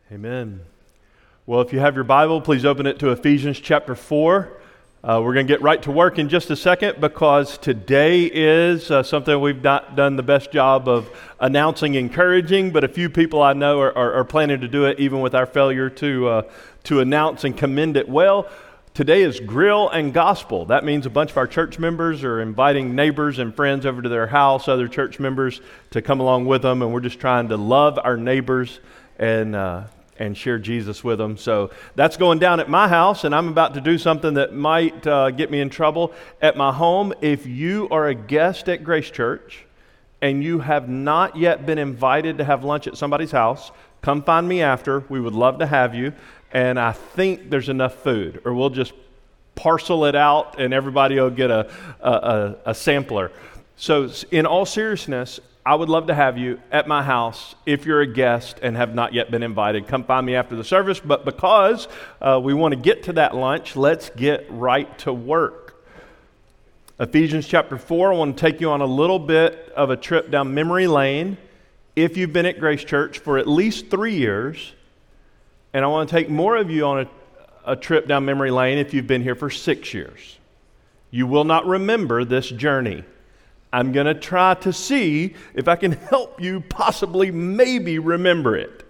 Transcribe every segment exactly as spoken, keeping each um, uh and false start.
Amen. Well, if you have your Bible, please open it to Ephesians chapter four. Uh, we're going to get right to work in just a second because today is uh, something we've not done the best job of announcing, encouraging, but a few people I know are, are, are planning to do it even with our failure to, uh, to announce and commend it well. Today is Grill and Gospel. That means a bunch of our church members are inviting neighbors and friends over to their house, other church members to come along with them, and we're just trying to love our neighbors and uh, and share Jesus with them. So that's going down at my house, and I'm about to do something that might uh, get me in trouble at my home. If you are a guest at Grace Church and you have not yet been invited to have lunch at somebody's house, come find me after. We would love to have you, and I think there's enough food, or we'll just parcel it out and everybody will get a, a, a, a sampler. So in all seriousness, I would love to have you at my house if you're a guest and have not yet been invited. Come find me after the service. But because uh, we want to get to that lunch, let's get right to work. Ephesians chapter four, I want to take you on a little bit of a trip down memory lane if you've been at Grace Church for at least three years. And I want to take more of you on a, a trip down memory lane if you've been here for six years. You will not remember this journey. I'm going to try to see if I can help you possibly maybe remember it.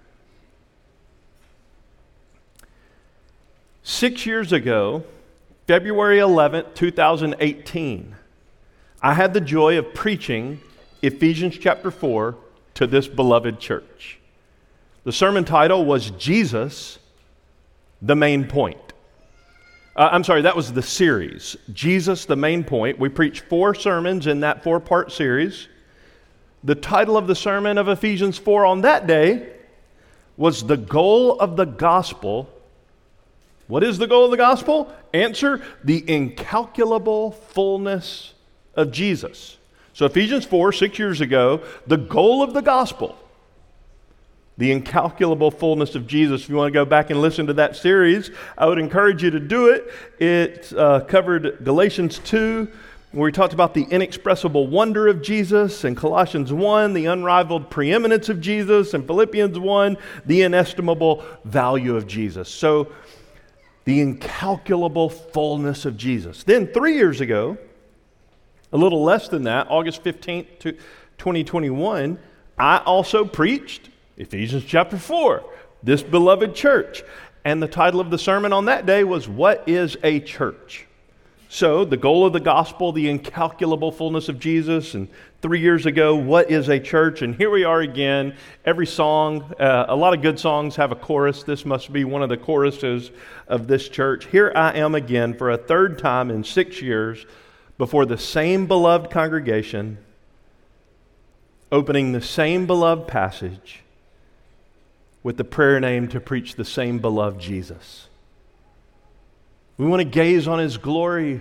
Six years ago, February eleventh, two thousand eighteen, I had the joy of preaching Ephesians chapter four to this beloved church. The sermon title was Jesus, the Main Point. Uh, I'm sorry, that was the series, Jesus, the Main Point. We preached four sermons in that four-part series. The title of the sermon of Ephesians four on that day was The Goal of the Gospel. What is the goal of the gospel? Answer, the incalculable fullness of Jesus. So Ephesians four, six years ago, the goal of the gospel, the incalculable fullness of Jesus. If you want to go back and listen to that series, I would encourage you to do it. It uh, covered Galatians two, where we talked about the inexpressible wonder of Jesus, and Colossians one, the unrivaled preeminence of Jesus, and Philippians one, the inestimable value of Jesus. So, the incalculable fullness of Jesus. Then three years ago, a little less than that, August fifteenth, twenty twenty-one, I also preached Ephesians chapter four, this beloved church. And the title of the sermon on that day was, What is a Church? So the goal of the gospel, the incalculable fullness of Jesus, and three years ago, what is a church? And here we are again. Every song, uh, a lot of good songs have a chorus. This must be one of the choruses of this church. Here I am again for a third time in six years before the same beloved congregation, opening the same beloved passage, with the prayer name to preach the same beloved Jesus. We want to gaze on His glory.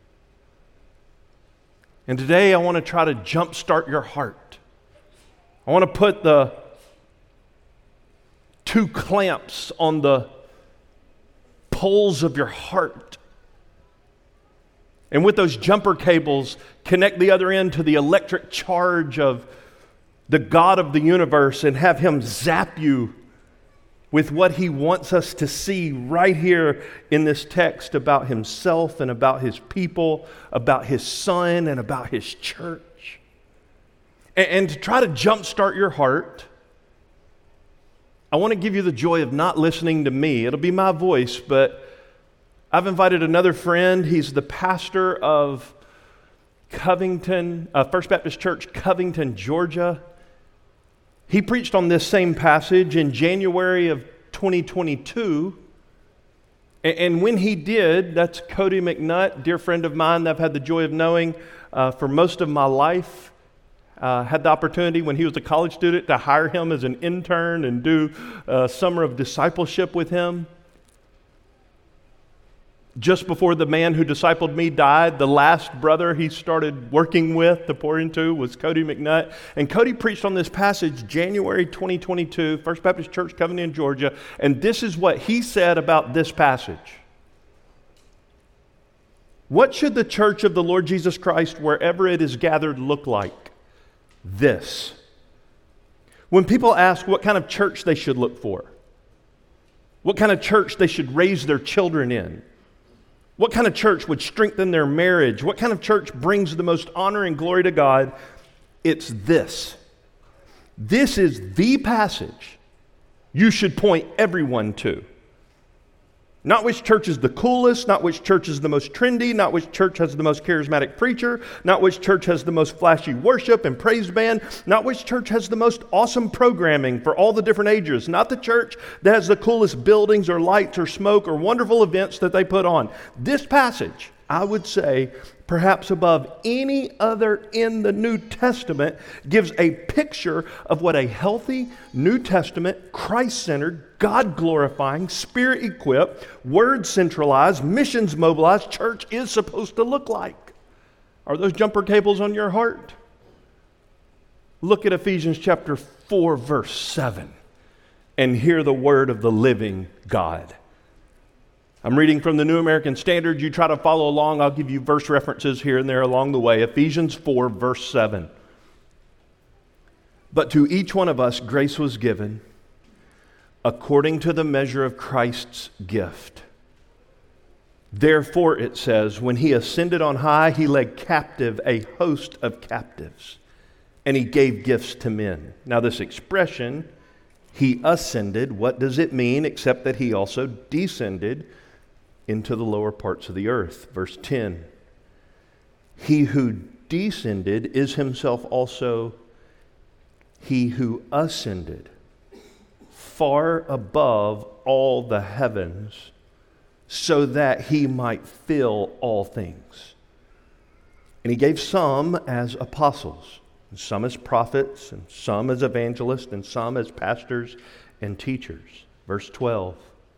And today I want to try to jumpstart your heart. I want to put the two clamps on the poles of your heart. And with those jumper cables, connect the other end to the electric charge of the God of the universe and have Him zap you with what He wants us to see right here in this text about Himself and about His people, about His Son and about His church. And, and to try to jumpstart your heart, I want to give you the joy of not listening to me. It'll be my voice, but I've invited another friend. He's the pastor of Covington, uh, First Baptist Church, Covington, Georgia. He preached on this same passage in January of twenty twenty-two. And when he did, that's Cody McNutt, dear friend of mine that I've had the joy of knowing uh, for most of my life. Uh, had the opportunity when he was a college student to hire him as an intern and do a summer of discipleship with him. Just before the man who discipled me died, the last brother he started working with to pour into was Cody McNutt. And Cody preached on this passage January twenty twenty-two, First Baptist Church, Covington, Georgia. And this is what he said about this passage. What should the church of the Lord Jesus Christ, wherever it is gathered, look like? This. When people ask what kind of church they should look for, what kind of church they should raise their children in, what kind of church would strengthen their marriage, what kind of church brings the most honor and glory to God. It's this. This is the passage you should point everyone to. Not which church is the coolest, not which church is the most trendy, not which church has the most charismatic preacher, not which church has the most flashy worship and praise band, not which church has the most awesome programming for all the different ages, not the church that has the coolest buildings or lights or smoke or wonderful events that they put on. This passage, I would say, perhaps above any other in the New Testament, gives a picture of what a healthy, New Testament, Christ-centered, God-glorifying, Spirit-equipped, Word-centralized, missions-mobilized church is supposed to look like. Are those jumper cables on your heart? Look at Ephesians chapter four, verse seven, and hear the word of the living God. I'm reading from the New American Standard. You try to follow along. I'll give you verse references here and there along the way. Ephesians four, verse seven. But to each one of us grace was given according to the measure of Christ's gift. Therefore, it says, when he ascended on high, he led captive a host of captives, and he gave gifts to men. Now, this expression, he ascended, what does it mean except that he also descended into the lower parts of the earth? Verse ten. He who descended is himself also he who ascended far above all the heavens, so that he might fill all things. And he gave some as apostles, and some as prophets, and some as evangelists, and some as pastors and teachers. Verse twelve.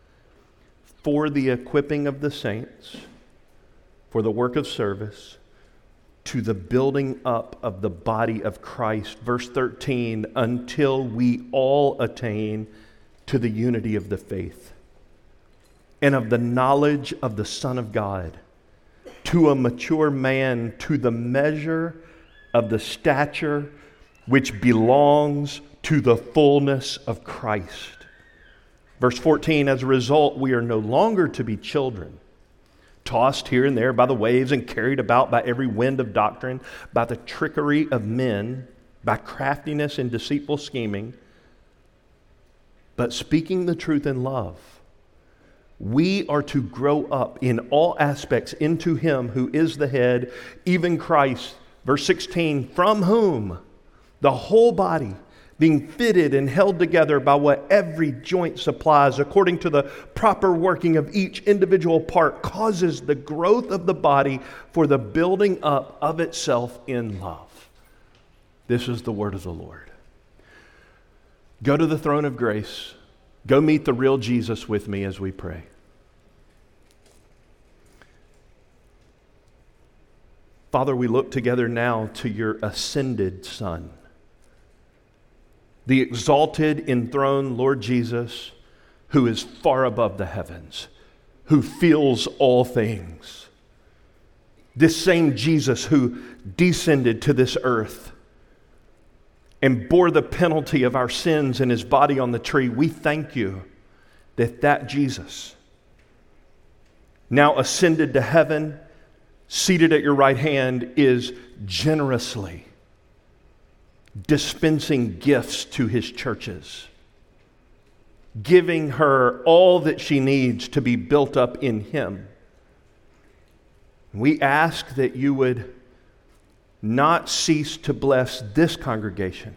For the equipping of the saints, for the work of service, to the building up of the body of Christ. Verse thirteen, until we all attain to the unity of the faith and of the knowledge of the Son of God, to a mature man, to the measure of the stature which belongs to the fullness of Christ. Verse fourteen, as a result, we are no longer to be children, tossed here and there by the waves and carried about by every wind of doctrine, by the trickery of men, by craftiness and deceitful scheming, but speaking the truth in love. We are to grow up in all aspects into him who is the head, even Christ. Verse sixteen, from whom the whole body, being fitted and held together by what every joint supplies, according to the proper working of each individual part, causes the growth of the body for the building up of itself in love. This is the word of the Lord. Go to the throne of grace. Go meet the real Jesus with me as we pray. Father, we look together now to your ascended Son, the exalted, enthroned Lord Jesus, who is far above the heavens, who fills all things. This same Jesus who descended to this earth and bore the penalty of our sins in his body on the tree. We thank you that that Jesus, now ascended to heaven, seated at your right hand, is generously dispensing gifts to his churches, giving her all that she needs to be built up in him. We ask that you would not cease to bless this congregation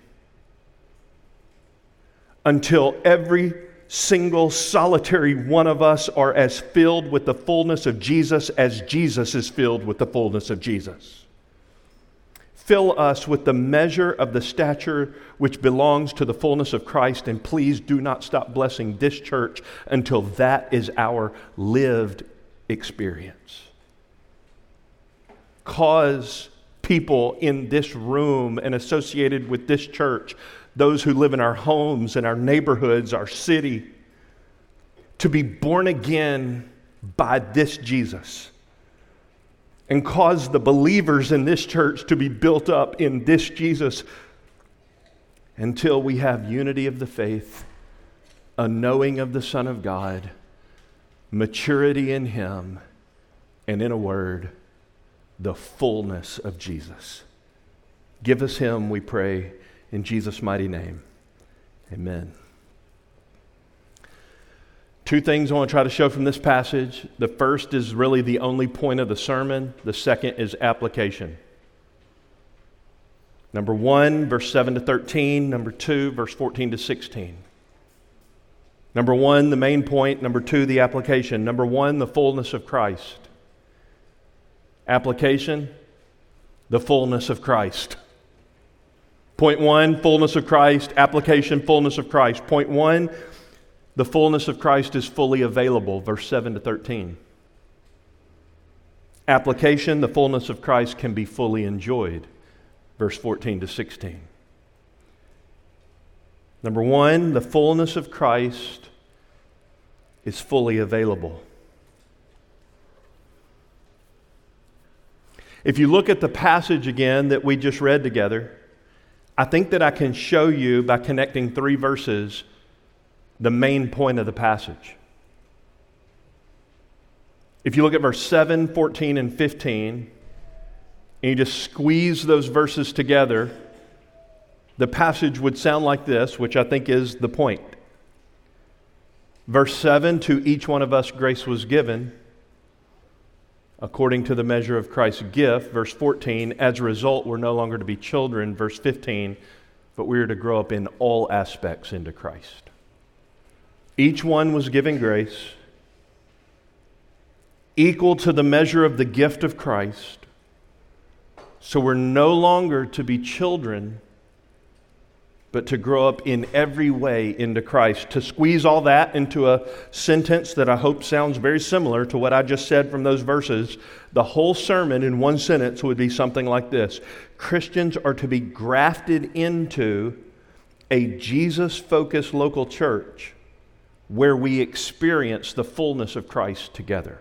until every single solitary one of us are as filled with the fullness of Jesus as Jesus is filled with the fullness of Jesus. Fill us with the measure of the stature which belongs to the fullness of Christ, and please do not stop blessing this church until that is our lived experience. Cause people in this room and associated with this church, those who live in our homes and our neighborhoods, our city, to be born again by this Jesus, and cause the believers in this church to be built up in this Jesus until we have unity of the faith a knowing of the Son of God, maturity in Him, and in a word, the fullness of Jesus. Give us Him, we pray, in Jesus' mighty name. Amen. Two things I want to try to show from this passage. The first is really the only point of the sermon. The second is application. Number one, verse seven to thirteen. Number two, verse fourteen to sixteen. Number one, the main point. Number two, the application. Number one, the fullness of Christ. Application, the fullness of Christ. Point one, fullness of Christ. Application, fullness of Christ. Point one, the fullness of Christ is fully available, verse seven to thirteen. Application, the fullness of Christ can be fully enjoyed, verse fourteen to sixteen. Number one, the fullness of Christ is fully available. If you look at the passage again that we just read together, I think that I can show you by connecting three verses the main point of the passage. If you look at verse seven, fourteen, and fifteen, and you just squeeze those verses together, the passage would sound like this, which I think is the point. Verse seven, to each one of us grace was given according to the measure of Christ's gift. Verse fourteen, as a result, we're no longer to be children. Verse fifteen, but we are to grow up in all aspects into Christ. Each one was given grace equal to the measure of the gift of Christ. So we're no longer to be children, but to grow up in every way into Christ. To squeeze all that into a sentence that I hope sounds very similar to what I just said from those verses, the whole sermon in one sentence would be something like this. Christians are to be grafted into a Jesus-focused local church where we experience the fullness of Christ together.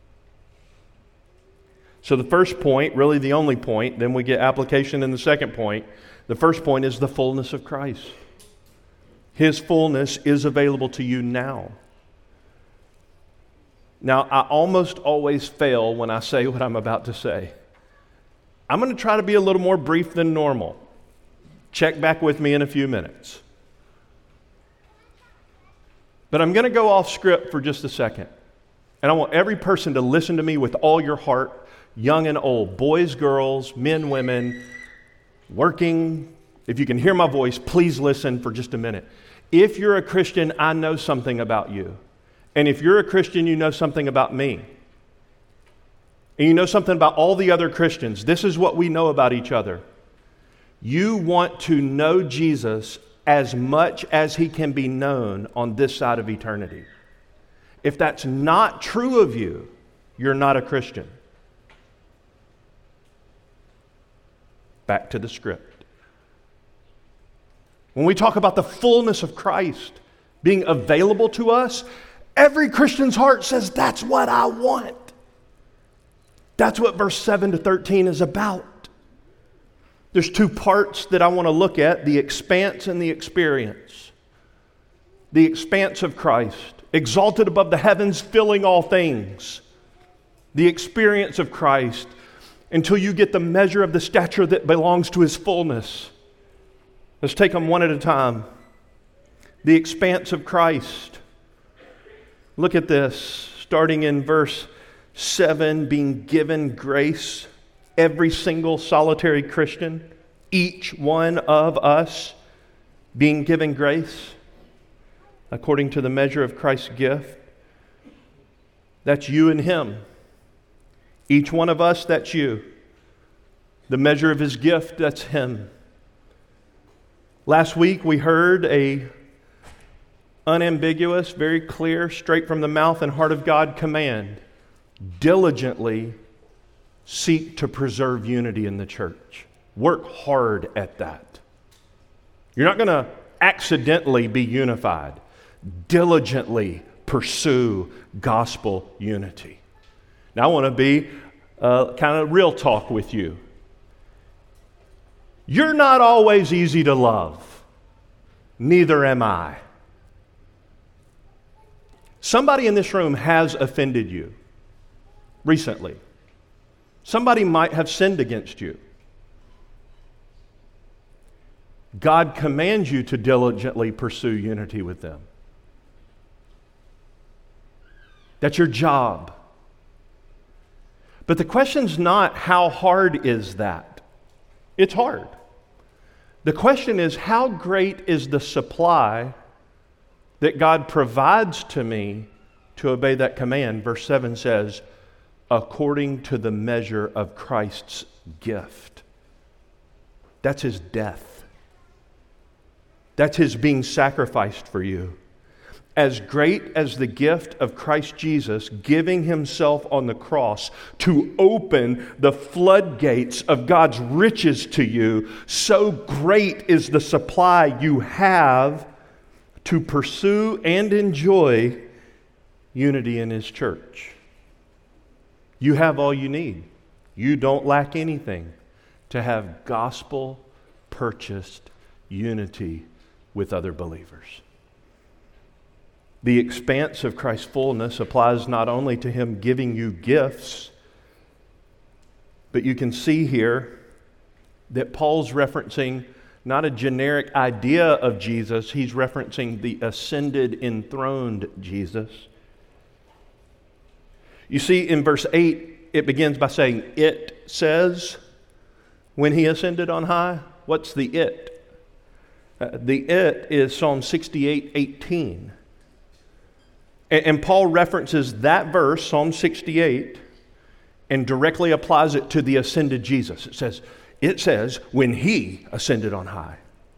So the first point, really the only point, then we get application in the second point. The first point is the fullness of Christ. His fullness is available to you now. Now, I almost always fail when I say what I'm about to say. I'm going to try to be a little more brief than normal. Check back with me in a few minutes. But I'm going to go off script for just a second. And I want every person to listen to me with all your heart, young and old, boys, girls, men, women, working. If you can hear my voice, please listen for just a minute. If you're a Christian, I know something about you. And if you're a Christian, you know something about me. And you know something about all the other Christians. This is what we know about each other. You want to know Jesus as much as He can be known on this side of eternity. If that's not true of you, you're not a Christian. Back to the script. When we talk about the fullness of Christ being available to us, every Christian's heart says, that's what I want. That's what verse seven to thirteen is about. There's two parts that I want to look at, the expanse and the experience. The expanse of Christ, exalted above the heavens, filling all things. The experience of Christ, until you get the measure of the stature that belongs to His fullness. Let's take them one at a time. The expanse of Christ. Look at this, starting in verse seven, being given grace. Every single solitary Christian, each one of us being given grace according to the measure of Christ's gift. That's you and Him. Each one of us, that's you. The measure of His gift, that's Him. Last week we heard a unambiguous, very clear, straight from the mouth and heart of God command. Diligently seek to preserve unity in the church. Work hard at that. You're not going to accidentally be unified. Diligently pursue gospel unity. Now I want to be uh, kind of real talk with you. You're not always easy to love. Neither am I. Somebody in this room has offended you recently. Somebody might have sinned against you. God commands you to diligently pursue unity with them. That's your job. But the question's not how hard is that? It's hard. The question is, how great is the supply that God provides to me to obey that command? Verse seven says, according to the measure of Christ's gift. That's his death. That's his being sacrificed for you. As great as the gift of Christ Jesus giving himself on the cross to open the floodgates of God's riches to you, so great is the supply you have to pursue and enjoy unity in his church. You have all you need. You don't lack anything to have gospel-purchased unity with other believers. The expanse of Christ's fullness applies not only to him giving you gifts, but you can see here that Paul's referencing not a generic idea of Jesus, he's referencing the ascended, enthroned Jesus. You see, in verse eight, it begins by saying, it says, when he ascended on high. What's the it? Uh, the it is Psalm sixty-eight eighteen. And, and Paul references that verse, Psalm sixty-eight, and directly applies it to the ascended Jesus. It says, it says, when he ascended on high.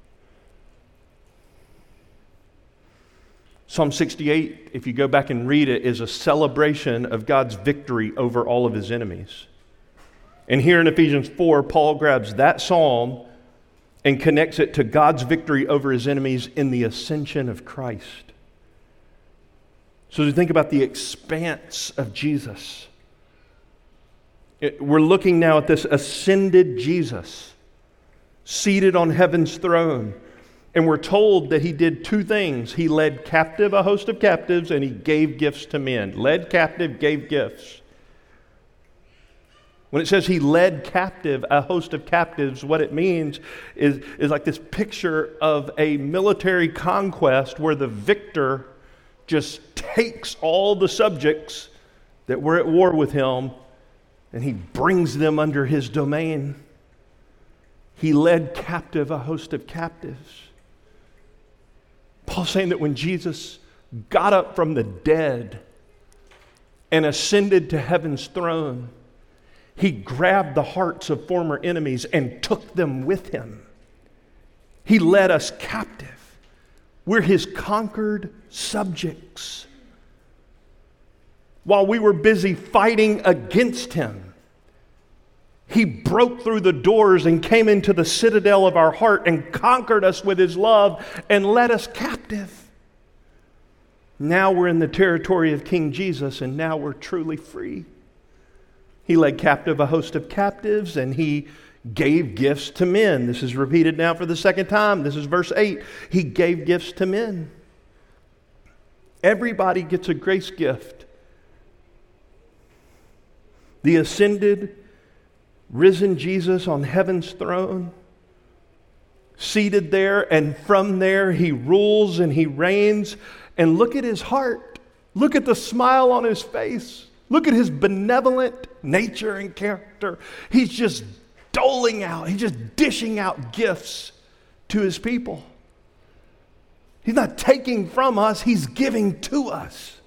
Psalm sixty-eight, if you go back and read it, is a celebration of God's victory over all of his enemies. And here in Ephesians four, Paul grabs that psalm and connects it to God's victory over his enemies in the ascension of Christ. So as you think about the expanse of Jesus, it, we're looking now at this ascended Jesus, seated on heaven's throne. And we're told that he did two things. He led captive a host of captives, and he gave gifts to men. Led captive, gave gifts. When it says he led captive a host of captives, what it means is, is like this picture of a military conquest where the victor just takes all the subjects that were at war with him and he brings them under his domain. He led captive a host of captives. Paul's saying that when Jesus got up from the dead and ascended to heaven's throne, he grabbed the hearts of former enemies and took them with him. He led us captive. We're his conquered subjects. While we were busy fighting against him, he broke through the doors and came into the citadel of our heart and conquered us with his love and led us captive. Now we're in the territory of King Jesus, and now we're truly free. He led captive a host of captives, and he gave gifts to men. This is repeated now for the second time. This is verse eight. He gave gifts to men. Everybody gets a grace gift. The ascended, risen Jesus on heaven's throne, seated there, and from there he rules and he reigns. And look at his heart. Look at the smile on his face. Look at his benevolent nature and character. He's just doling out, he's just dishing out gifts to his people. He's not taking from us, he's giving to us.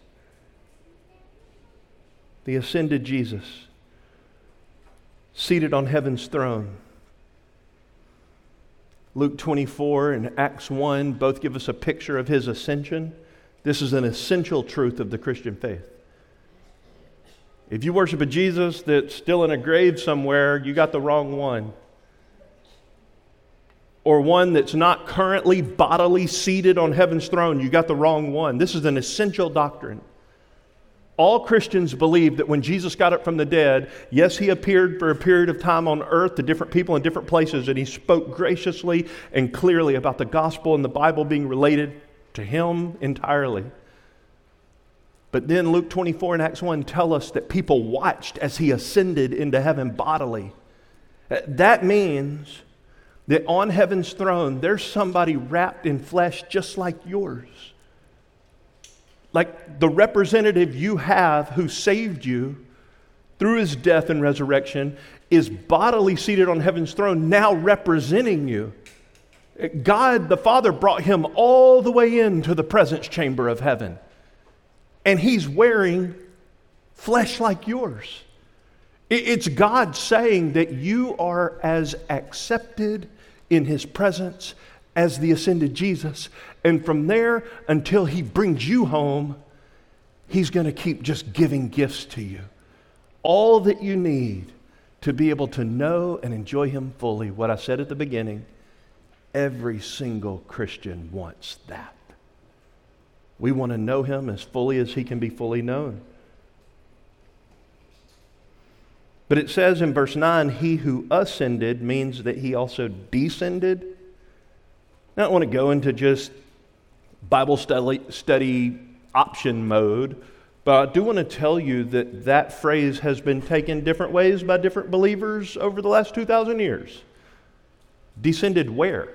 The ascended Jesus, seated on heaven's throne. Luke twenty-four and Acts one both give us a picture of his ascension. This is an essential truth of the Christian faith. If you worship a Jesus that's still in a grave somewhere, you got the wrong one. Or one that's not currently bodily seated on heaven's throne, you got the wrong one. This is an essential doctrine. All Christians believe that when Jesus got up from the dead, yes, he appeared for a period of time on earth to different people in different places, and he spoke graciously and clearly about the gospel and the Bible being related to him entirely. But then Luke twenty-four and Acts one tell us that people watched as he ascended into heaven bodily. That means that on heaven's throne, there's somebody wrapped in flesh just like yours. Like the representative you have who saved you through his death and resurrection is bodily seated on heaven's throne, now representing you. God the Father brought him all the way into the presence chamber of heaven. And he's wearing flesh like yours. It's God saying that you are as accepted in his presence as the ascended Jesus. And from there until he brings you home, he's going to keep just giving gifts to you. All that you need to be able to know and enjoy him fully. What I said at the beginning, every single Christian wants that. We want to know him as fully as he can be fully known. But it says in verse nine, he who ascended means that he also descended. I don't want to go into just Bible study, study option mode, but I do want to tell you that that phrase has been taken different ways by different believers over the last two thousand years. Descended where?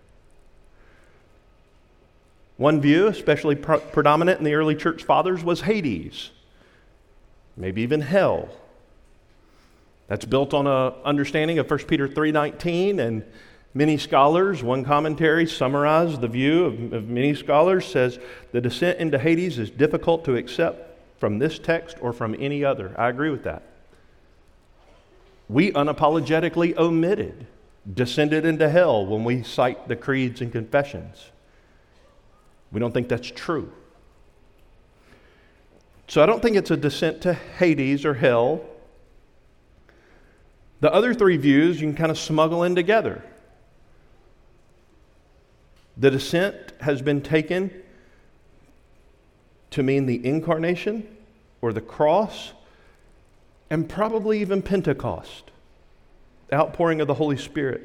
One view, especially pro- predominant in the early church fathers, was Hades, maybe even hell. That's built on an understanding of First Peter three nineteen, and many scholars, one commentary summarized the view of, of many scholars, says the descent into Hades is difficult to accept from this text or from any other. I agree with that. We unapologetically omitted descended into hell when we cite the creeds and confessions. We don't think that's true. So I don't think it's a descent to Hades or hell. The other three views you can kind of smuggle in together. The descent has been taken to mean the incarnation or the cross and probably even Pentecost, the outpouring of the Holy Spirit.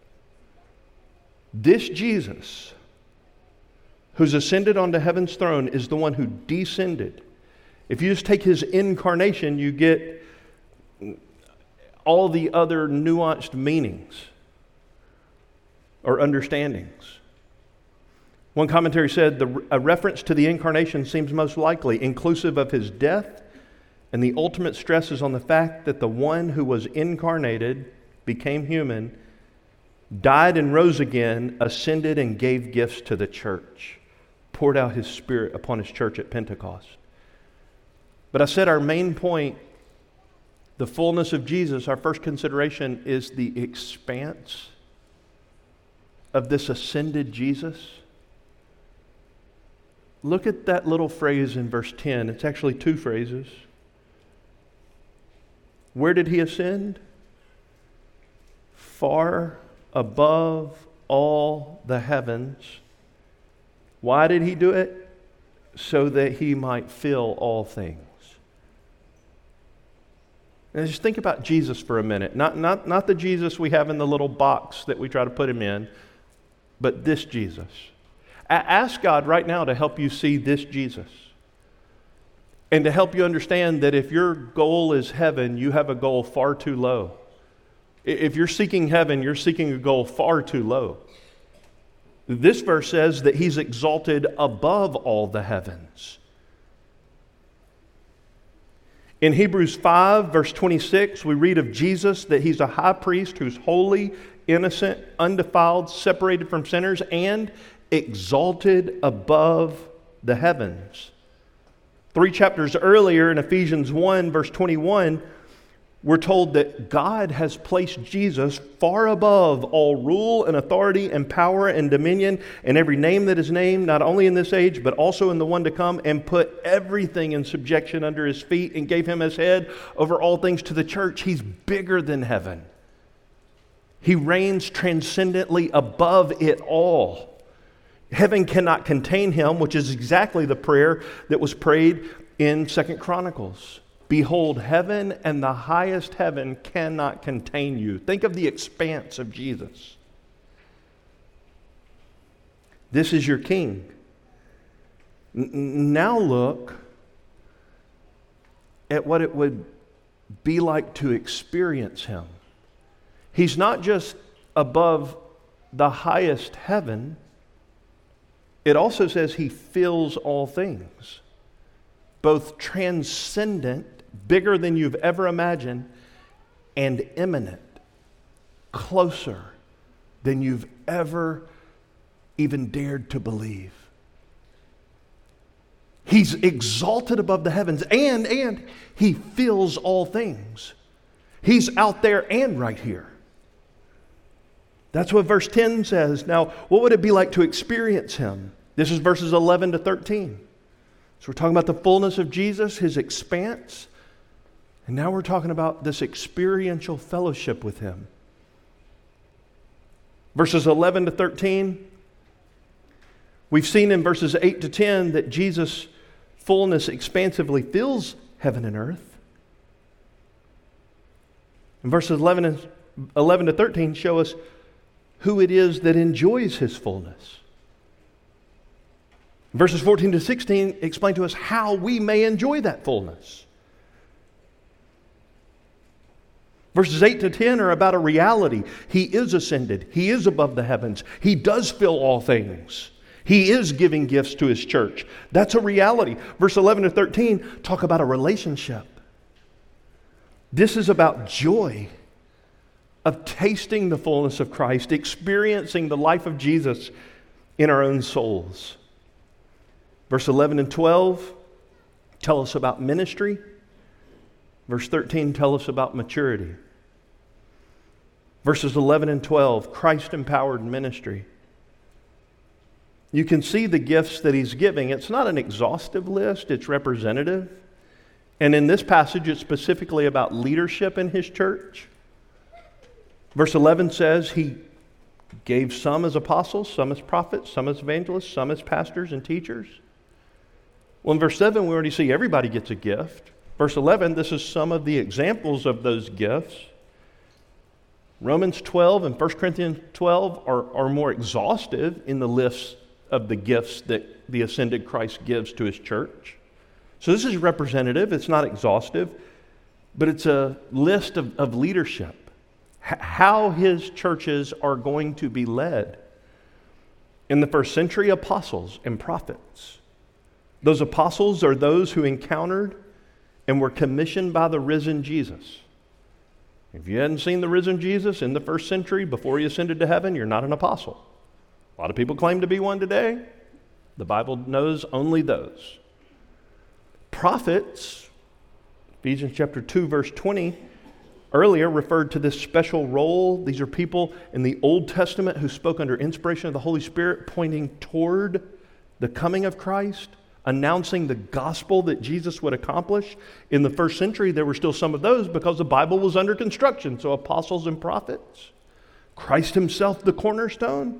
This Jesus, who's ascended onto heaven's throne, is the one who descended. If you just take his incarnation, you get all the other nuanced meanings or understandings. One commentary said the, a reference to the incarnation seems most likely inclusive of his death, and the ultimate stress is on the fact that the one who was incarnated, became human, died and rose again, ascended and gave gifts to the church, poured out his Spirit upon his church at Pentecost. But I said our main point, the fullness of Jesus, our first consideration is the expanse of this ascended Jesus. Look at that little phrase in verse ten. It's actually two phrases. Where did he ascend? Far above all the heavens. Why did he do it? So that he might fill all things. Now just think about Jesus for a minute. Not, not, not the Jesus we have in the little box that we try to put him in, but this Jesus. A- ask God right now to help you see this Jesus. And to help you understand that if your goal is heaven, you have a goal far too low. If you're seeking heaven, you're seeking a goal far too low. This verse says that he's exalted above all the heavens. In Hebrews five, verse twenty-six, we read of Jesus that he's a high priest who's holy, innocent, undefiled, separated from sinners, and exalted above the heavens. Three chapters earlier in Ephesians one, verse twenty-one, we're told that God has placed Jesus far above all rule and authority and power and dominion and every name that is named, not only in this age, but also in the one to come, and put everything in subjection under his feet and gave him his head over all things to the church. He's bigger than heaven. He reigns transcendently above it all. Heaven cannot contain him, which is exactly the prayer that was prayed in Second Chronicles. Behold, heaven and the highest heaven cannot contain you. Think of the expanse of Jesus. This is your King. N- now look at what it would be like to experience him. He's not just above the highest heaven. It also says he fills all things, both transcendent, bigger than you've ever imagined, and imminent, closer than you've ever even dared to believe. He's exalted above the heavens, and, and he fills all things. He's out there and right here. That's what verse ten says. Now, what would it be like to experience him? This is verses eleven to thirteen. So we're talking about the fullness of Jesus, his expanse, and now we're talking about this experiential fellowship with him. Verses eleven to thirteen, we've seen in verses eight to ten that Jesus' fullness expansively fills heaven and earth. And verses eleven, and, eleven to thirteen show us who it is that enjoys his fullness. Verses fourteen to sixteen explain to us how we may enjoy that fullness. Verses eight to ten are about a reality. He is ascended. He is above the heavens. He does fill all things. He is giving gifts to his church. That's a reality. Verse eleven to thirteen talk about a relationship. This is about joy of tasting the fullness of Christ, experiencing the life of Jesus in our own souls. Verse eleven and twelve tell us about ministry. Verse thirteen tell us about maturity. Verses eleven and twelve, Christ-empowered ministry. You can see the gifts that he's giving. It's not an exhaustive list, it's representative. And in this passage, it's specifically about leadership in his church. Verse eleven says he gave some as apostles, some as prophets, some as evangelists, some as pastors and teachers. Well, in verse seven, we already see everybody gets a gift. Verse eleven, this is some of the examples of those gifts. Romans twelve and First Corinthians twelve are, are more exhaustive in the list of the gifts that the ascended Christ gives to his church. So this is representative. It's not exhaustive, but it's a list of, of leadership. H- how his churches are going to be led. In the first century, apostles and prophets. Those apostles are those who encountered and were commissioned by the risen Jesus. If you hadn't seen the risen Jesus in the first century before he ascended to heaven, you're not an apostle. A lot of people claim to be one today. The Bible knows only those. Prophets, Ephesians chapter two, verse twenty, earlier referred to this special role. These are people in the Old Testament who spoke under inspiration of the Holy Spirit, pointing toward the coming of Christ, announcing the gospel that Jesus would accomplish. In the first century, there were still some of those because the Bible was under construction. So apostles and prophets, Christ himself, the cornerstone.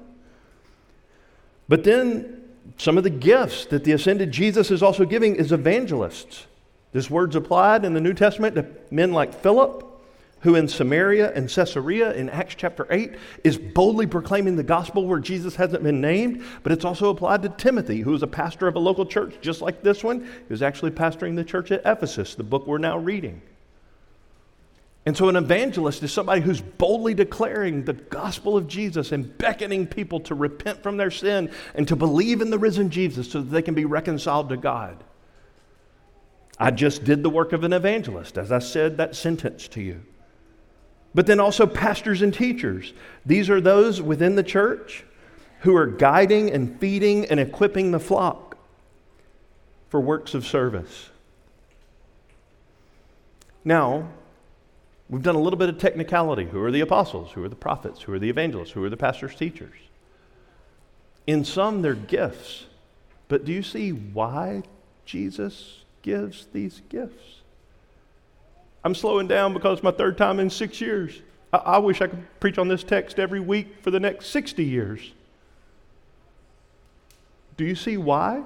But then some of the gifts that the ascended Jesus is also giving is evangelists. This word's applied in the New Testament to men like Philip, who in Samaria and Caesarea in Acts chapter eight is boldly proclaiming the gospel where Jesus hasn't been named, but it's also applied to Timothy, who is a pastor of a local church just like this one. He was actually pastoring the church at Ephesus, the book we're now reading. And so an evangelist is somebody who's boldly declaring the gospel of Jesus and beckoning people to repent from their sin and to believe in the risen Jesus so that they can be reconciled to God. I just did the work of an evangelist as I said that sentence to you. But then also pastors and teachers. These are those within the church who are guiding and feeding and equipping the flock for works of service. Now, we've done a little bit of technicality. Who are the apostles? Who are the prophets? Who are the evangelists? Who are the pastors, teachers? In some, they're gifts. But do you see why Jesus gives these gifts? I'm slowing down because it's my third time in six years. I, I wish I could preach on this text every week for the next sixty years. Do you see why?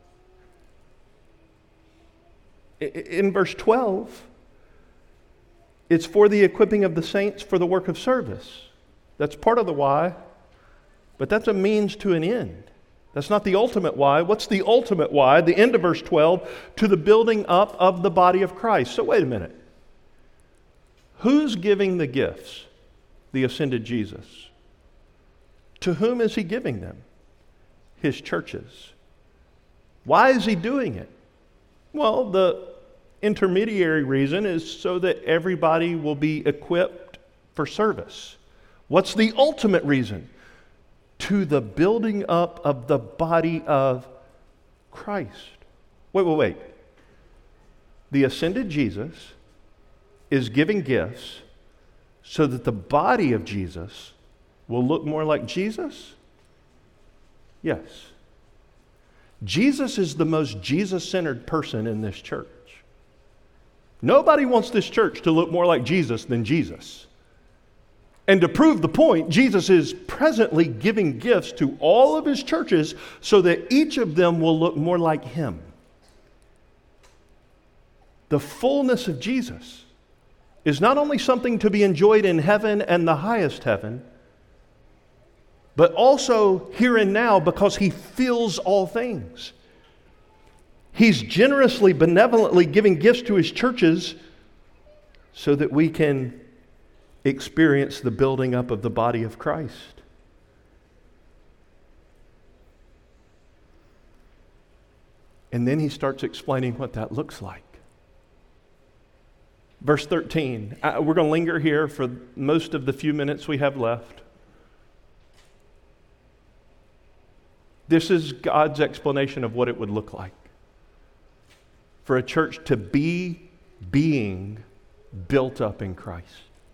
I, in verse twelve, it's for the equipping of the saints for the work of service. That's part of the why, but that's a means to an end. That's not the ultimate why. What's the ultimate why? The end of verse twelve, to the building up of the body of Christ. So wait a minute. Who's giving the gifts? The ascended Jesus. To whom is he giving them? His churches. Why is he doing it? Well, the intermediary reason is so that everybody will be equipped for service. What's the ultimate reason? To the building up of the body of Christ. Wait, wait, wait. The ascended Jesus is giving gifts so that the body of Jesus will look more like Jesus? Yes. Jesus is the most Jesus-centered person in this church. Nobody wants this church to look more like Jesus than Jesus. And to prove the point, Jesus is presently giving gifts to all of his churches so that each of them will look more like him. The fullness of Jesus is not only something to be enjoyed in heaven and the highest heaven, but also here and now because he fills all things. He's generously, benevolently giving gifts to his churches so that we can experience the building up of the body of Christ. And then he starts explaining what that looks like. Verse thirteen, uh, we're going to linger here for most of the few minutes we have left. This is God's explanation of what it would look like for a church to be being built up in Christ.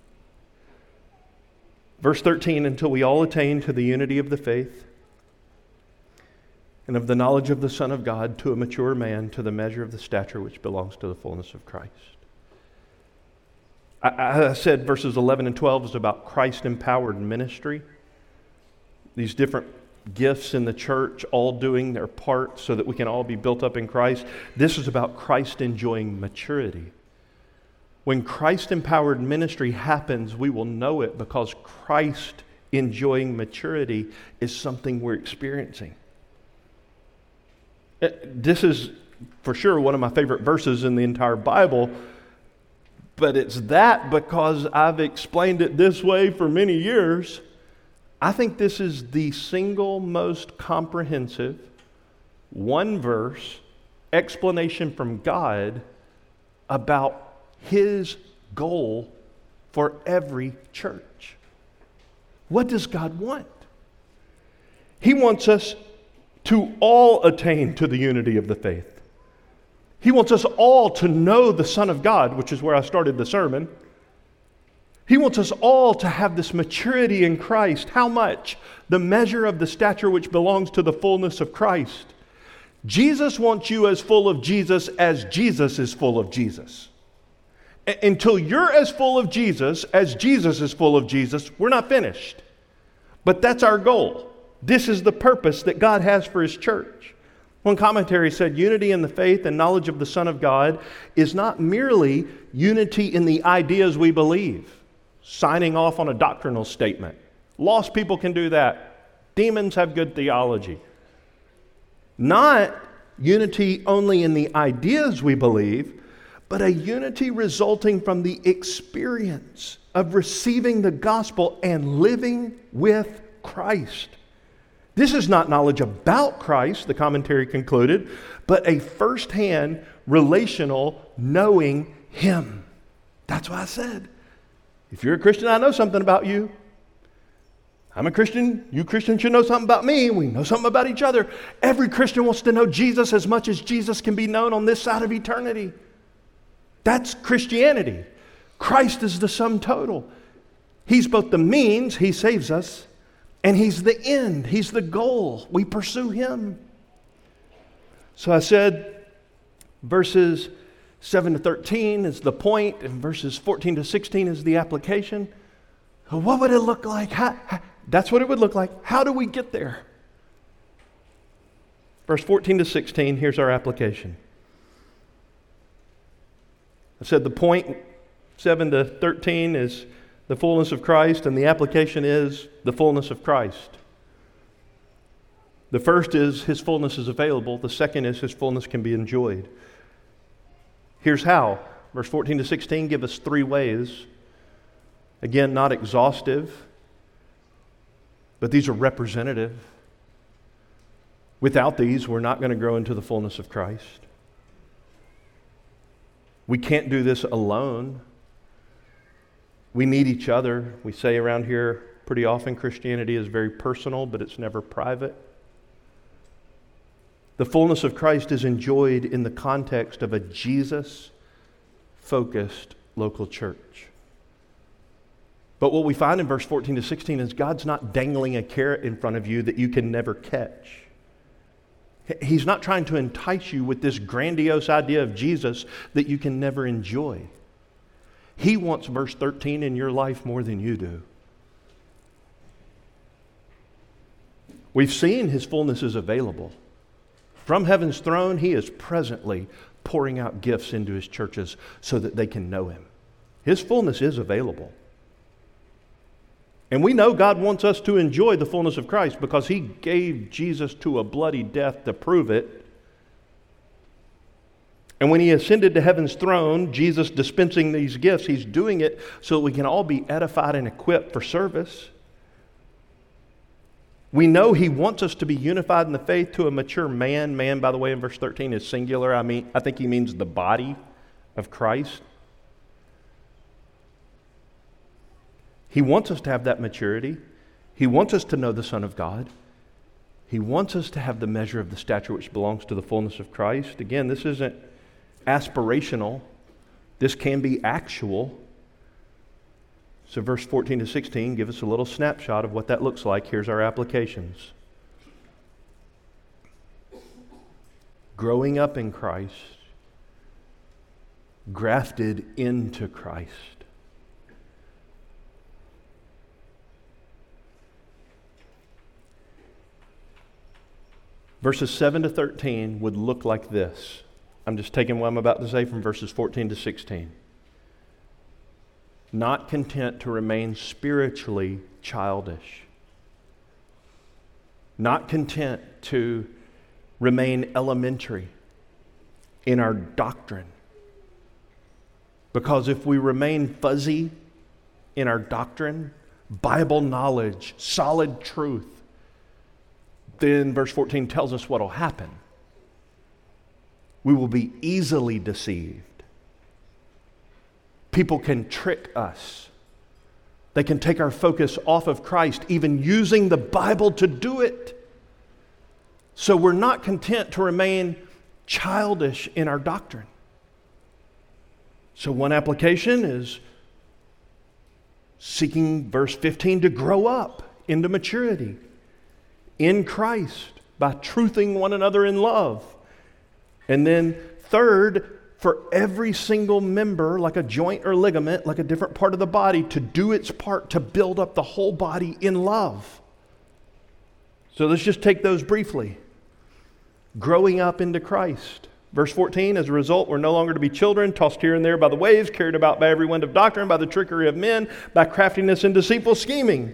Verse thirteen, until we all attain to the unity of the faith and of the knowledge of the Son of God, to a mature man, to the measure of the stature which belongs to the fullness of Christ. I, I said verses eleven and twelve is about Christ-empowered ministry. These different gifts in the church all doing their part so that we can all be built up in Christ. This is about Christ enjoying maturity. When Christ-empowered ministry happens, we will know it because Christ enjoying maturity is something we're experiencing. This is for sure one of my favorite verses in the entire Bible, but it's that because I've explained it this way for many years. I think this is the single most comprehensive, one verse explanation from God about his goal for every church. What does God want? He wants us to all attain to the unity of the faith. He wants us all to know the Son of God, which is where I started the sermon. He wants us all to have this maturity in Christ. How much? The measure of the stature which belongs to the fullness of Christ. Jesus wants you as full of Jesus as Jesus is full of Jesus. A- until you're as full of Jesus as Jesus is full of Jesus, we're not finished. But that's our goal. This is the purpose that God has for his church. One commentary said, unity in the faith and knowledge of the Son of God is not merely unity in the ideas we believe, signing off on a doctrinal statement. Lost people can do that. Demons have good theology. Not unity only in the ideas we believe, but a unity resulting from the experience of receiving the gospel and living with Christ. This is not knowledge about Christ, the commentary concluded, but a firsthand relational knowing him. That's why I said, if you're a Christian, I know something about you. I'm a Christian. You Christians should know something about me. We know something about each other. Every Christian wants to know Jesus as much as Jesus can be known on this side of eternity. That's Christianity. Christ is the sum total. He's both the means, he saves us, and he's the end. He's the goal. We pursue him. So I said verses seven to thirteen is the point, and verses fourteen to sixteen is the application. What would it look like? How, how, that's what it would look like. How do we get there? Verse fourteen to sixteen, here's our application. I said the point, seven to thirteen, is the fullness of Christ, and the application is the fullness of Christ. The first is His fullness is available. The second is His fullness can be enjoyed. Here's how. Verse fourteen to sixteen give us three ways. Again, not exhaustive, but these are representative. Without these, we're not going to grow into the fullness of Christ. We can't do this alone. We need each other. We say around here pretty often Christianity is very personal, but it's never private. The fullness of Christ is enjoyed in the context of a Jesus-focused local church. But what we find in verse fourteen to sixteen is God's not dangling a carrot in front of you that you can never catch. He's not trying to entice you with this grandiose idea of Jesus that you can never enjoy. He wants verse thirteen in your life more than you do. We've seen His fullness is available. From heaven's throne, He is presently pouring out gifts into His churches so that they can know Him. His fullness is available. And we know God wants us to enjoy the fullness of Christ because He gave Jesus to a bloody death to prove it. And when He ascended to heaven's throne, Jesus dispensing these gifts, He's doing it so that we can all be edified and equipped for service. We know He wants us to be unified in the faith to a mature man. Man, by the way, in verse thirteen is singular. I mean, I think He means the body of Christ. He wants us to have that maturity. He wants us to know the Son of God. He wants us to have the measure of the stature which belongs to the fullness of Christ. Again, this isn't aspirational. This can be actual. So verse fourteen to sixteen give us a little snapshot of what that looks like. Here's our applications. Growing up in Christ, grafted into Christ. Verses seven to thirteen would look like this. I'm just taking what I'm about to say from verses fourteen to sixteen. Not content to remain spiritually childish. Not content to remain elementary in our doctrine. Because if we remain fuzzy in our doctrine, Bible knowledge, solid truth, then verse fourteen tells us what will happen. We will be easily deceived. People can trick us. They can take our focus off of Christ, even using the Bible to do it. So we're not content to remain childish in our doctrine. So one application is seeking, verse fifteen, to grow up into maturity in Christ by truthing one another in love. And then third, for every single member, like a joint or ligament, like a different part of the body, to do its part to build up the whole body in love. So let's just take those briefly. Growing up into Christ. Verse fourteen, as a result, we're no longer to be children, tossed here and there by the waves, carried about by every wind of doctrine, by the trickery of men, by craftiness and deceitful scheming.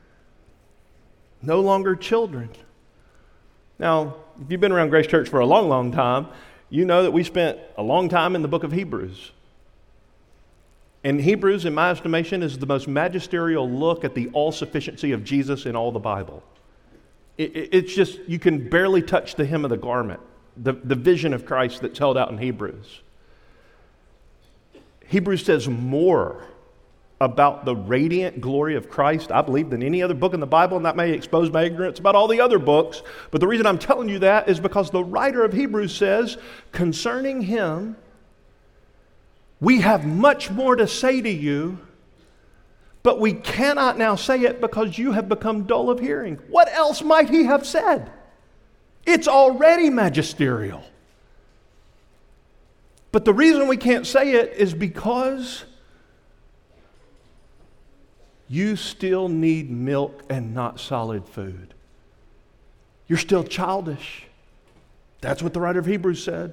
No longer children. Now, if you've been around Grace Church for a long, long time, you know that we spent a long time in the book of Hebrews. And Hebrews, in my estimation, is the most magisterial look at the all-sufficiency of Jesus in all the Bible. It, it, it's just, you can barely touch the hem of the garment, the, the vision of Christ that's held out in Hebrews. Hebrews says more about the radiant glory of Christ, I believe, than any other book in the Bible, and that may expose my ignorance about all the other books. But the reason I'm telling you that is because the writer of Hebrews says, concerning Him, we have much more to say to you, but we cannot now say it because you have become dull of hearing. What else might He have said? It's already magisterial. But the reason we can't say it is because you still need milk and not solid food. You're still childish. That's what the writer of Hebrews said.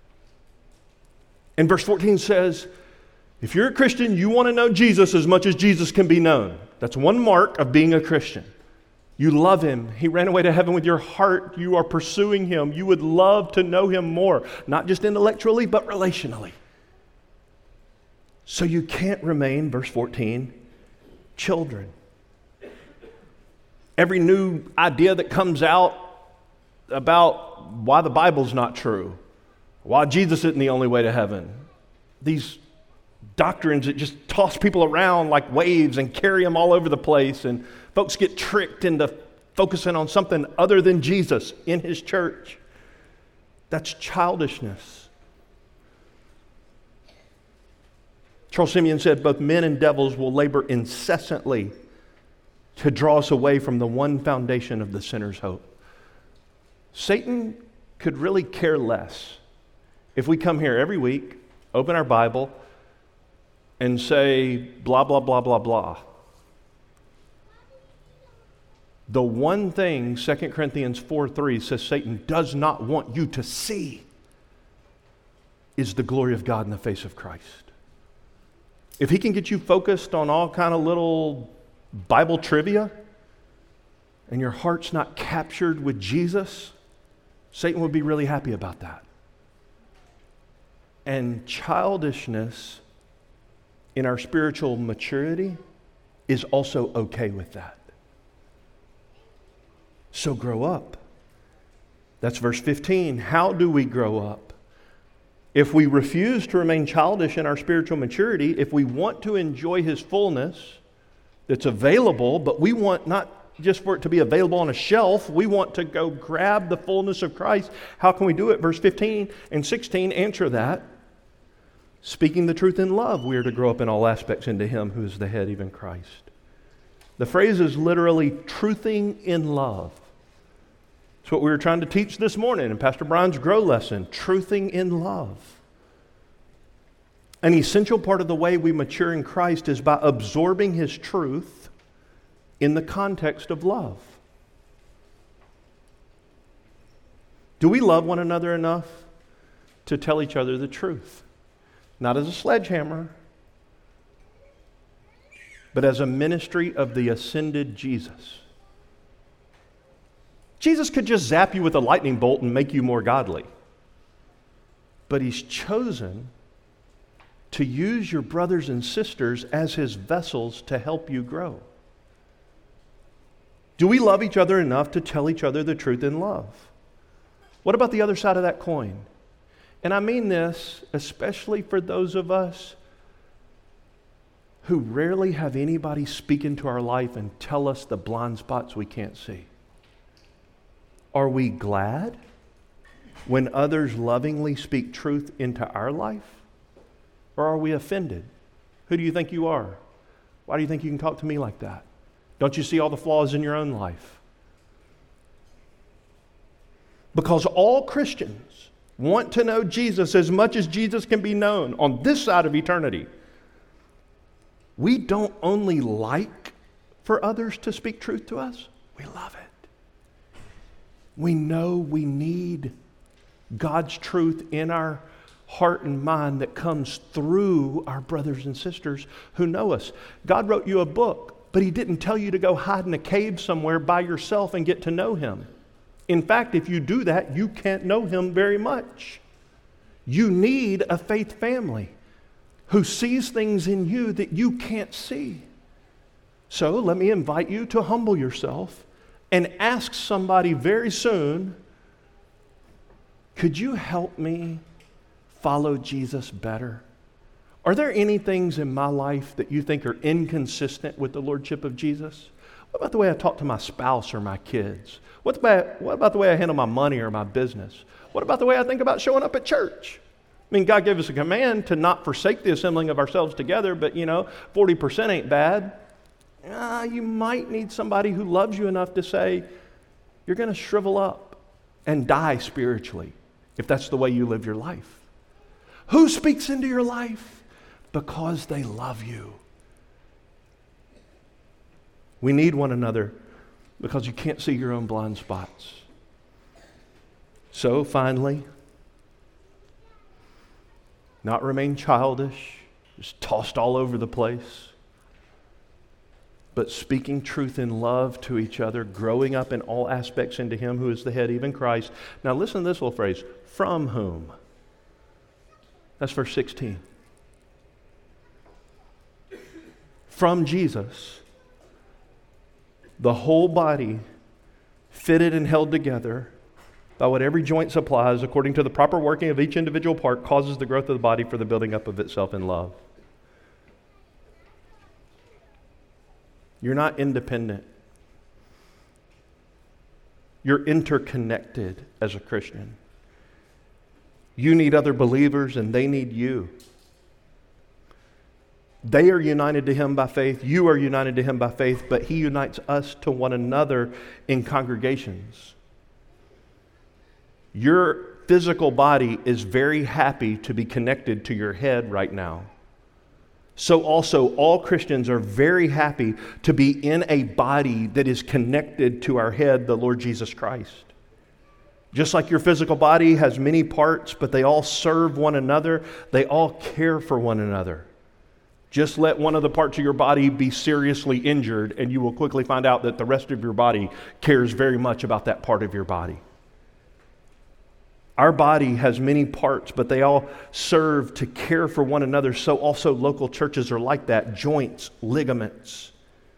And verse fourteen says, if you're a Christian, you want to know Jesus as much as Jesus can be known. That's one mark of being a Christian. You love him. He ran away to heaven with your heart. You are pursuing him. You would love to know him more, not just intellectually, but relationally. So you can't remain, verse fourteen, children. Every new idea that comes out about why the Bible's not true, why Jesus isn't the only way to heaven, these doctrines that just toss people around like waves and carry them all over the place, and folks get tricked into focusing on something other than Jesus in his church. That's childishness. Charles Simeon said, both men and devils will labor incessantly to draw us away from the one foundation of the sinner's hope. Satan could really care less if we come here every week, open our Bible, and say blah, blah, blah, blah, blah. The one thing Second Corinthians four three says Satan does not want you to see is the glory of God in the face of Christ. If he can get you focused on all kind of little Bible trivia and your heart's not captured with Jesus, Satan would be really happy about that. And childishness in our spiritual maturity is also okay with that. So grow up. That's verse fifteen. How do we grow up? If we refuse to remain childish in our spiritual maturity, if we want to enjoy his fullness that's available, but we want not just for it to be available on a shelf, we want to go grab the fullness of Christ. How can we do it? Verse fifteen and sixteen answer that. Speaking the truth in love, we are to grow up in all aspects into him who is the head, even Christ. The phrase is literally truthing in love. It's what we were trying to teach this morning in Pastor Brian's Grow lesson, truthing in love. An essential part of the way we mature in Christ is by absorbing his truth in the context of love. Do we love one another enough to tell each other the truth? Not as a sledgehammer, but as a ministry of the ascended Jesus. Jesus could just zap you with a lightning bolt and make you more godly. But he's chosen to use your brothers and sisters as his vessels to help you grow. Do we love each other enough to tell each other the truth in love? What about the other side of that coin? And I mean this especially for those of us who rarely have anybody speak into our life and tell us the blind spots we can't see. Are we glad when others lovingly speak truth into our life? Or are we offended? Who do you think you are? Why do you think you can talk to me like that? Don't you see all the flaws in your own life? Because all Christians want to know Jesus as much as Jesus can be known on this side of eternity. We don't only like for others to speak truth to us, we love it. We know we need God's truth in our heart and mind that comes through our brothers and sisters who know us. God wrote you a book, but he didn't tell you to go hide in a cave somewhere by yourself and get to know him. In fact, if you do that, you can't know him very much. You need a faith family who sees things in you that you can't see. So let me invite you to humble yourself and ask somebody very soon, could you help me follow Jesus better? Are there any things in my life that you think are inconsistent with the lordship of Jesus? What about the way I talk to my spouse or my kids? What about, what about the way I handle my money or my business? What about the way I think about showing up at church? I mean, God gave us a command to not forsake the assembling of ourselves together, but, you know, forty percent ain't bad. Uh, you might need somebody who loves you enough to say, you're going to shrivel up and die spiritually if that's the way you live your life. Who speaks into your life? Because they love you. We need one another because you can't see your own blind spots. So finally, not remain childish, just tossed all over the place, but speaking truth in love to each other, growing up in all aspects into Him who is the head, even Christ. Now listen to this little phrase, from whom. That's verse sixteen. From Jesus, the whole body, fitted and held together by what every joint supplies, according to the proper working of each individual part, causes the growth of the body for the building up of itself in love. You're not independent. You're interconnected as a Christian. You need other believers and they need you. They are united to Him by faith. You are united to Him by faith, but He unites us to one another in congregations. Your physical body is very happy to be connected to your head right now. So also, all Christians are very happy to be in a body that is connected to our head, the Lord Jesus Christ. Just like your physical body has many parts, but they all serve one another, they all care for one another. Just let one of the parts of your body be seriously injured, and you will quickly find out that the rest of your body cares very much about that part of your body. Our body has many parts, but they all serve to care for one another. So also local churches are like that. Joints, ligaments.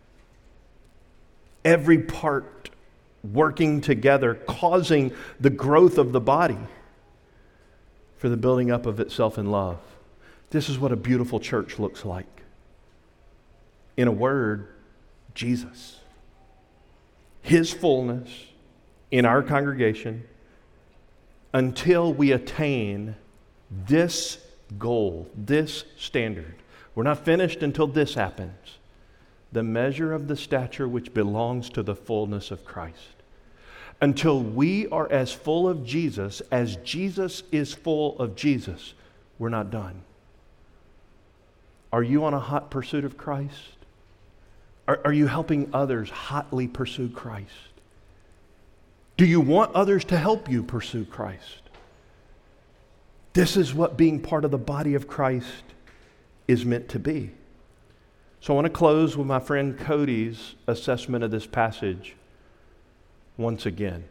Every part working together, causing the growth of the body for the building up of itself in love. This is what a beautiful church looks like. In a word, Jesus. His fullness in our congregation, until we attain this goal, this standard. We're not finished until this happens. The measure of the stature which belongs to the fullness of Christ. Until we are as full of Jesus as Jesus is full of Jesus, we're not done. Are you on a hot pursuit of Christ? Are, are you helping others hotly pursue Christ? Do you want others to help you pursue Christ? This is what being part of the body of Christ is meant to be. So I want to close with my friend Cody's assessment of this passage once again.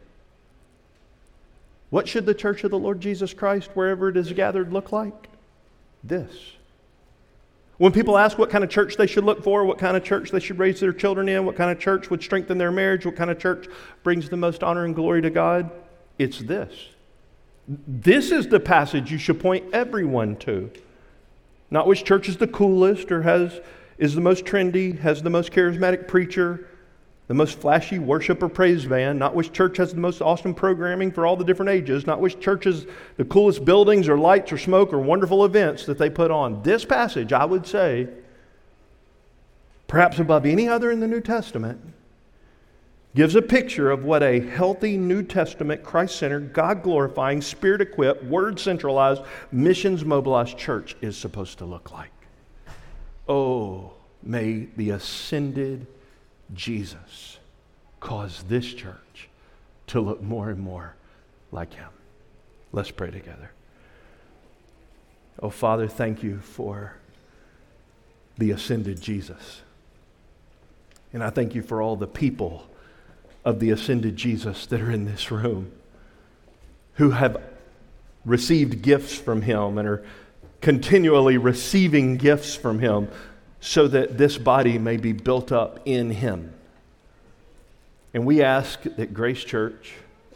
What should the church of the Lord Jesus Christ, wherever it is gathered, look like? This. When people ask what kind of church they should look for, what kind of church they should raise their children in, what kind of church would strengthen their marriage, what kind of church brings the most honor and glory to God, it's this. This is the passage you should point everyone to. Not which church is the coolest or has is the most trendy, has the most charismatic preacher, the most flashy worship or praise band, not which church has the most awesome programming for all the different ages, not which church has the coolest buildings or lights or smoke or wonderful events that they put on. This passage, I would say, perhaps above any other in the New Testament, gives a picture of what a healthy New Testament, Christ-centered, God-glorifying, Spirit-equipped, Word-centralized, missions-mobilized church is supposed to look like. Oh, may the ascended Jesus cause this church to look more and more like Him. Let's pray together. Oh, Father, thank you for the ascended Jesus. And I thank you for all the people of the ascended Jesus that are in this room who have received gifts from Him and are continually receiving gifts from Him so that this body may be built up in Him. And we ask that Grace Church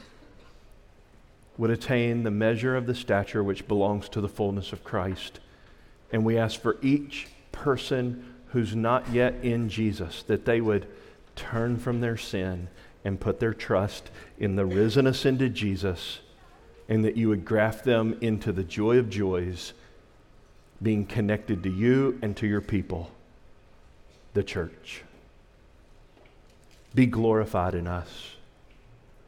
would attain the measure of the stature which belongs to the fullness of Christ. And we ask for each person who's not yet in Jesus that they would turn from their sin and put their trust in the risen, ascended Jesus, and that you would graft them into the joy of joys, being connected to you and to your people, the church. Be glorified in us.